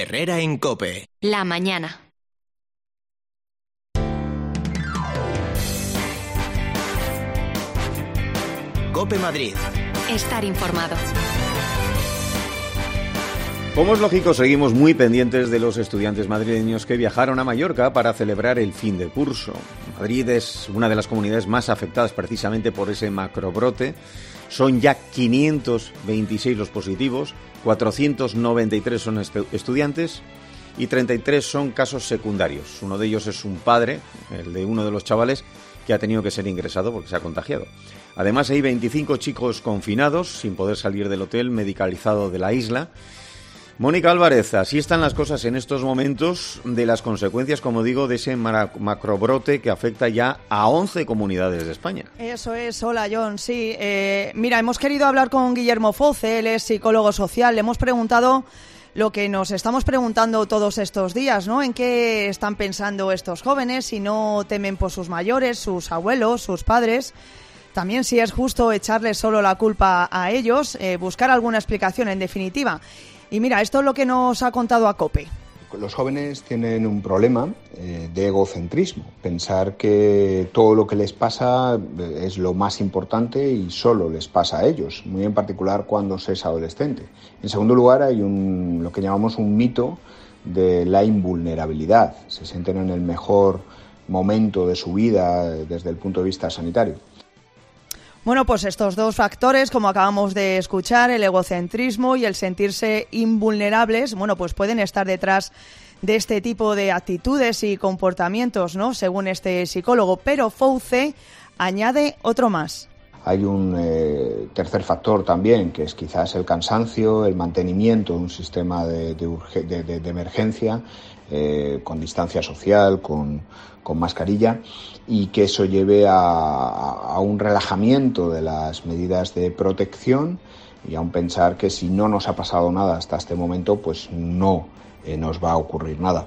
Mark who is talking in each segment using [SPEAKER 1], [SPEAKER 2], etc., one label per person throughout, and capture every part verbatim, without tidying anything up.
[SPEAKER 1] Herrera en COPE.
[SPEAKER 2] La mañana.
[SPEAKER 1] COPE Madrid.
[SPEAKER 2] Estar informado.
[SPEAKER 3] Como es lógico, seguimos muy pendientes de los estudiantes madrileños que viajaron a Mallorca para celebrar el fin de curso. Madrid es una de las comunidades más afectadas precisamente por ese macrobrote. Son ya quinientos veintiséis los positivos, cuatrocientos noventa y tres son estu- estudiantes y treinta y tres son casos secundarios. Uno de ellos es un padre, el de uno de los chavales, que ha tenido que ser ingresado porque se ha contagiado. Además, hay veinticinco chicos confinados, sin poder salir del hotel medicalizado de la isla. Mónica Álvarez, así están las cosas en estos momentos de las consecuencias, como digo, de ese macrobrote que afecta ya a once comunidades de España.
[SPEAKER 4] Eso es, hola John, sí. Eh, mira, hemos querido hablar con Guillermo Fouce, él es psicólogo social, le hemos preguntado lo que nos estamos preguntando todos estos días, ¿no? ¿En qué están pensando estos jóvenes? Si no temen por sus mayores, sus abuelos, sus padres. También si es justo echarles solo la culpa a ellos, eh, buscar alguna explicación en definitiva. Y mira, esto es lo que nos ha contado a COPE.
[SPEAKER 5] Los jóvenes tienen un problema eh, de egocentrismo, pensar que todo lo que les pasa es lo más importante y solo les pasa a ellos, muy en particular cuando se es adolescente. En segundo lugar, hay un, lo que llamamos un mito de la invulnerabilidad. Se sienten en el mejor momento de su vida desde el punto de vista sanitario.
[SPEAKER 4] Bueno, pues estos dos factores, como acabamos de escuchar, el egocentrismo y el sentirse invulnerables, bueno, pues pueden estar detrás de este tipo de actitudes y comportamientos, ¿no? Según este psicólogo. Pero Fouce añade otro más.
[SPEAKER 5] Hay un eh, tercer factor también, que es quizás el cansancio, el mantenimiento de un sistema de, de, urge, de, de, de emergencia, eh, con distancia social, con, con mascarilla, y que eso lleve a, a un relajamiento de las medidas de protección y a un pensar que si no nos ha pasado nada hasta este momento, pues no eh, nos va a ocurrir nada.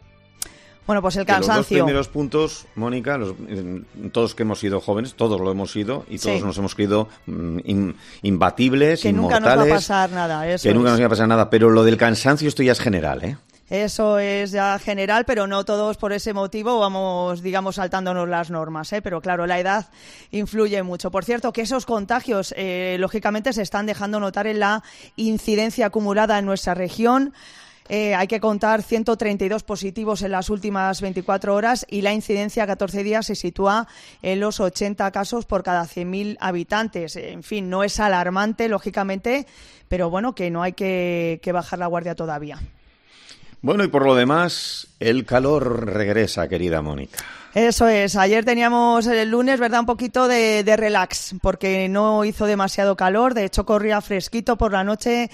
[SPEAKER 4] Bueno, pues el cansancio.
[SPEAKER 3] Los dos primeros puntos, Mónica, los, todos que hemos sido jóvenes, todos lo hemos sido y todos sí. nos hemos creído in, imbatibles,
[SPEAKER 4] que
[SPEAKER 3] inmortales.
[SPEAKER 4] Que nunca nos va a pasar nada. Eso
[SPEAKER 3] que nunca
[SPEAKER 4] es.
[SPEAKER 3] nos va a pasar nada, pero lo del cansancio esto ya es general, ¿eh?
[SPEAKER 4] Eso es ya general, pero no todos por ese motivo vamos, digamos, saltándonos las normas, ¿eh? Pero claro, la edad influye mucho. Por cierto, que esos contagios, eh, lógicamente, se están dejando notar en la incidencia acumulada en nuestra región. Eh, hay que contar ciento treinta y dos positivos en las últimas veinticuatro horas y la incidencia a catorce días se sitúa en los ochenta casos por cada cien mil habitantes. En fin, no es alarmante, lógicamente, pero bueno, que no hay que, que bajar la guardia todavía.
[SPEAKER 3] Bueno, y por lo demás, el calor regresa, querida Mónica.
[SPEAKER 4] Eso es. Ayer teníamos el lunes, ¿verdad?, un poquito de, de relax, porque no hizo demasiado calor. De hecho, corría fresquito por la noche,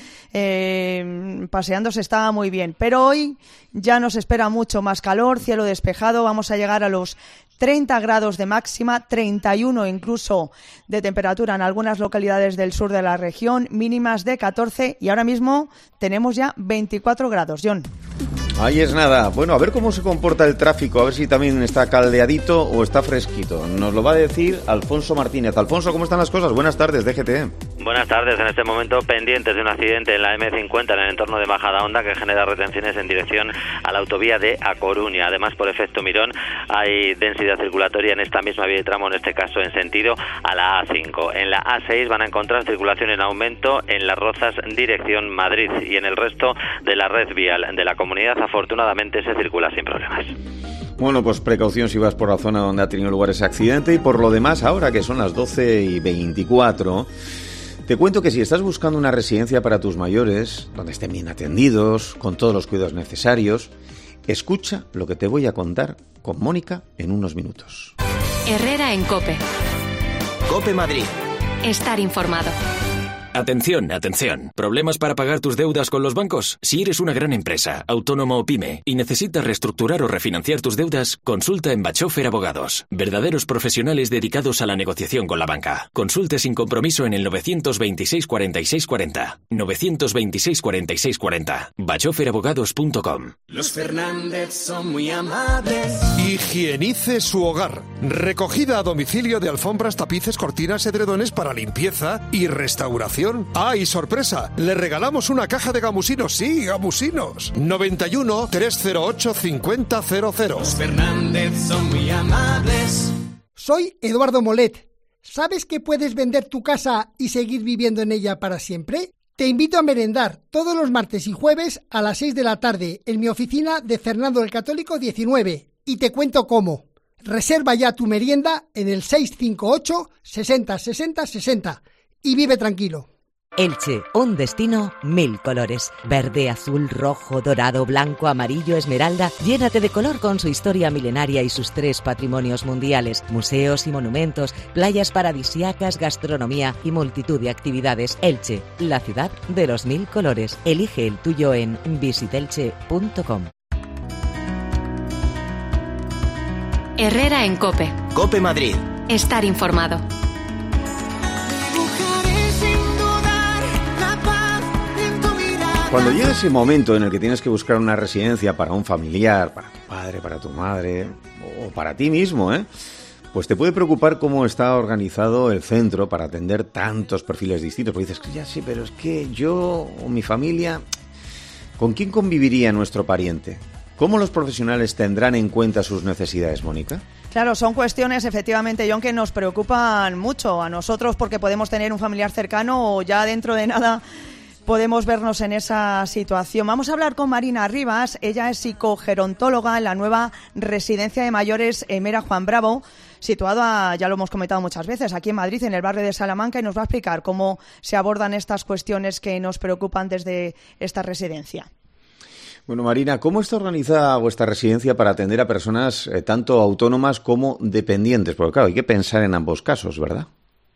[SPEAKER 4] eh, paseándose estaba muy bien. Pero hoy ya nos espera mucho más calor, cielo despejado. Vamos a llegar a los treinta grados de máxima, treinta y uno incluso de temperatura en algunas localidades del sur de la región, mínimas de catorce y ahora mismo tenemos ya veinticuatro grados, John.
[SPEAKER 3] Ahí es nada. Bueno, a ver cómo se comporta el tráfico, a ver si también está caldeadito o está fresquito. Nos lo va a decir Alfonso Martínez. Alfonso, ¿cómo están las cosas? Buenas tardes, D G T.
[SPEAKER 6] Buenas tardes. En este momento pendientes de un accidente en la eme cincuenta en el entorno de Majadahonda que genera retenciones en dirección a la autovía de A Coruña. Además, por efecto Mirón, hay densidad circulatoria en esta misma vía de tramo, en este caso en sentido a la A cinco. En la A seis van a encontrar circulación en aumento en Las Rozas, dirección Madrid, y en el resto de la red vial de la comunidad afortunadamente se circula sin problemas.
[SPEAKER 3] Bueno, pues precaución si vas por la zona donde ha tenido lugar ese accidente. Y por lo demás, ahora que son las doce y veinticuatro, te cuento que si estás buscando una residencia para tus mayores, donde estén bien atendidos, con todos los cuidados necesarios, escucha lo que te voy a contar con Mónica en unos minutos.
[SPEAKER 2] Herrera en COPE.
[SPEAKER 1] COPE Madrid.
[SPEAKER 2] Estar informado.
[SPEAKER 7] Atención, atención. ¿Problemas para pagar tus deudas con los bancos? Si eres una gran empresa, autónomo o pyme y necesitas reestructurar o refinanciar tus deudas, consulta en Bachofer Abogados. Verdaderos profesionales dedicados a la negociación con la banca. Consulte sin compromiso en el novecientos veintiséis cuarenta y seis cuarenta. novecientos veintiséis cuarenta y seis cuarenta. bachofer abogados punto com.
[SPEAKER 8] Los Fernández son muy amables.
[SPEAKER 9] Higienice su hogar. Recogida a domicilio de alfombras, tapices, cortinas, edredones para limpieza y restauración. ¡Ah, y sorpresa! Le regalamos una caja de gamusinos. Sí, gamusinos. noventa y uno, trescientos ocho, cincuenta cero cero.
[SPEAKER 8] Los Fernández son muy amables.
[SPEAKER 10] Soy Eduardo Molet. ¿Sabes que puedes vender tu casa y seguir viviendo en ella para siempre? Te invito a merendar todos los martes y jueves a las seis de la tarde en mi oficina de Fernando el Católico diecinueve y te cuento cómo. Reserva ya tu merienda en el seis cinco ocho, sesenta, sesenta, sesenta y vive tranquilo.
[SPEAKER 11] Elche, un destino, mil colores. Verde, azul, rojo, dorado, blanco, amarillo, esmeralda. Llénate de color con su historia milenaria y sus tres patrimonios mundiales. Museos y monumentos, playas paradisíacas, gastronomía y multitud de actividades. Elche, la ciudad de los mil colores. Elige el tuyo en visitelche punto com.
[SPEAKER 2] Herrera en COPE.
[SPEAKER 1] COPE Madrid.
[SPEAKER 2] Estar informado.
[SPEAKER 3] Cuando llega ese momento en el que tienes que buscar una residencia para un familiar, para tu padre, para tu madre o para ti mismo, ¿eh? pues te puede preocupar cómo está organizado el centro para atender tantos perfiles distintos. Porque dices, ya sí, pero es que yo o mi familia, ¿con quién conviviría nuestro pariente? ¿Cómo los profesionales tendrán en cuenta sus necesidades, Mónica?
[SPEAKER 4] Claro, son cuestiones, efectivamente, John, que nos preocupan mucho a nosotros porque podemos tener un familiar cercano o ya dentro de nada podemos vernos en esa situación. Vamos a hablar con Marina Rivas. Ella es psicogerontóloga en la nueva residencia de mayores Emera Juan Bravo, situada, ya lo hemos comentado muchas veces, aquí en Madrid, en el barrio de Salamanca, y nos va a explicar cómo se abordan estas cuestiones que nos preocupan desde esta residencia.
[SPEAKER 3] Bueno, Marina, ¿cómo está organizada vuestra residencia para atender a personas eh, tanto autónomas como dependientes? Porque claro, hay que pensar en ambos casos, ¿verdad?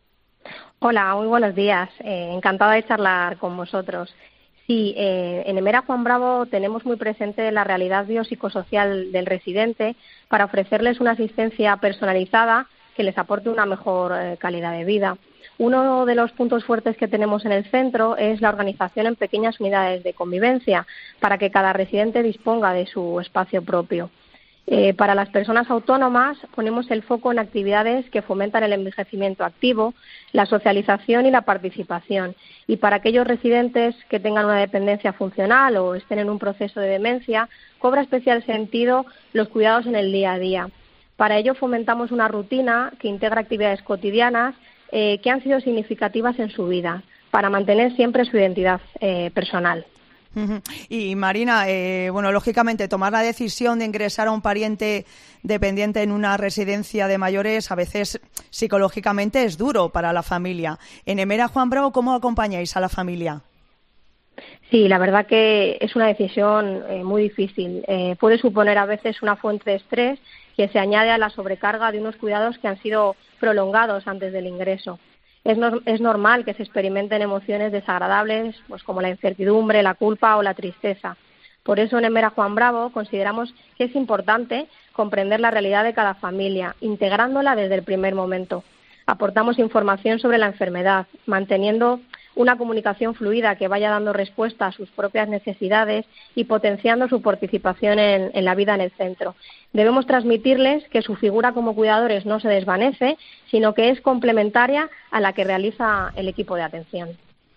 [SPEAKER 12] Hola, muy buenos días. Eh, encantada de charlar con vosotros. Sí, eh, en Emera Juan Bravo tenemos muy presente la realidad biopsicosocial del residente para ofrecerles una asistencia personalizada que les aporte una mejor eh, calidad de vida. Uno de los puntos fuertes que tenemos en el centro es la organización en pequeñas unidades de convivencia para que cada residente disponga de su espacio propio. Eh, para las personas autónomas ponemos el foco en actividades que fomentan el envejecimiento activo, la socialización y la participación. Y para aquellos residentes que tengan una dependencia funcional o estén en un proceso de demencia, cobra especial sentido los cuidados en el día a día. Para ello fomentamos una rutina que integra actividades cotidianas eh, que han sido significativas en su vida, para mantener siempre su identidad eh, personal.
[SPEAKER 4] Y Marina, eh, bueno, lógicamente tomar la decisión de ingresar a un pariente dependiente en una residencia de mayores a veces psicológicamente es duro para la familia. En Emera Juan Bravo, ¿cómo acompañáis a la familia?
[SPEAKER 12] Sí, la verdad que es una decisión eh, muy difícil. Eh, puede suponer a veces una fuente de estrés que se añade a la sobrecarga de unos cuidados que han sido prolongados antes del ingreso. Es, no, es normal que se experimenten emociones desagradables, pues como la incertidumbre, la culpa o la tristeza. Por eso en Emera Juan Bravo consideramos que es importante comprender la realidad de cada familia, integrándola desde el primer momento. Aportamos información sobre la enfermedad, manteniendo una comunicación fluida que vaya dando respuesta a sus propias necesidades y potenciando su participación en, en la vida en el centro. Debemos transmitirles que su figura como cuidadores no se desvanece, sino que es complementaria a la que realiza el equipo de atención.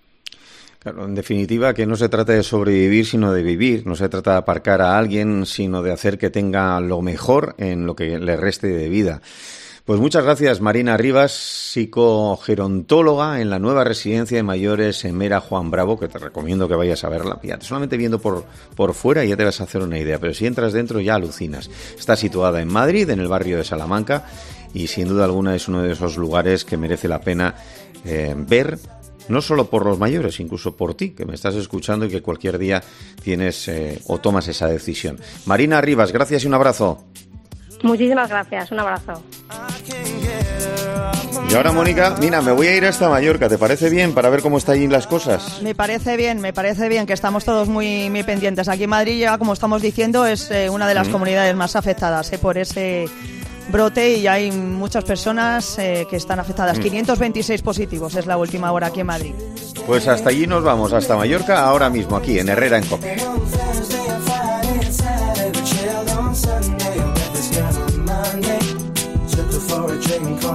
[SPEAKER 3] Claro, en definitiva, que no se trata de sobrevivir, sino de vivir. No se trata de aparcar a alguien, sino de hacer que tenga lo mejor en lo que le reste de vida. Pues muchas gracias, Marina Rivas, psicogerontóloga en la nueva residencia de mayores Emera Juan Bravo, que te recomiendo que vayas a verla. Fíjate, solamente viendo por, por fuera ya te vas a hacer una idea, pero si entras dentro ya alucinas. Está situada en Madrid, en el barrio de Salamanca, y sin duda alguna es uno de esos lugares que merece la pena eh, ver, no solo por los mayores, incluso por ti, que me estás escuchando y que cualquier día tienes eh, o tomas esa decisión. Marina Rivas, gracias y un abrazo.
[SPEAKER 12] Muchísimas gracias, un abrazo.
[SPEAKER 3] Y ahora, Mónica, mira, me voy a ir hasta Mallorca, ¿te parece bien? Para ver cómo están allí las cosas.
[SPEAKER 4] Me parece bien, me parece bien, que estamos todos muy, muy pendientes. Aquí en Madrid, ya como estamos diciendo, es eh, una de las mm. comunidades más afectadas eh, por ese brote, y hay muchas personas eh, que están afectadas. Mm. quinientos veintiséis positivos es la última hora aquí en Madrid.
[SPEAKER 3] Pues hasta allí nos vamos, hasta Mallorca, ahora mismo aquí en Herrera en COPE.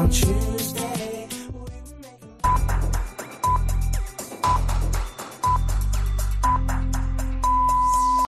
[SPEAKER 8] want you.